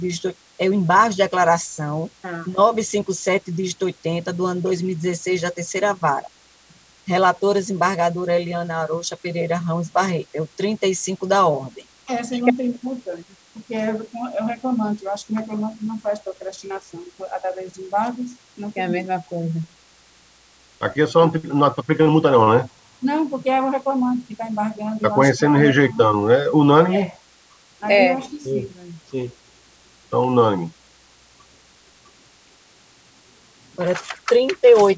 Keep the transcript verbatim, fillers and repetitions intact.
dígito, é o embargo de declaração Ah. novecentos e cinquenta e sete, dígito oitenta, do ano dois mil e dezesseis, da terceira vara. Relatora, desembargadora Eliana Arocha Pereira Ramos Barreto. É o trinta e cinco da ordem. Essa não tem importância, porque é o reclamante. Eu acho que o reclamante não faz procrastinação. Através de embargos, não É a mesma coisa. Aqui é só não está aplicando multa, não, né? Não, porque é o reclamante que está embargando. Está conhecendo e rejeitando, né? Unânime? É. Aí É. eu acho que sim. Sim. Então, unânime. Agora, trinta e oito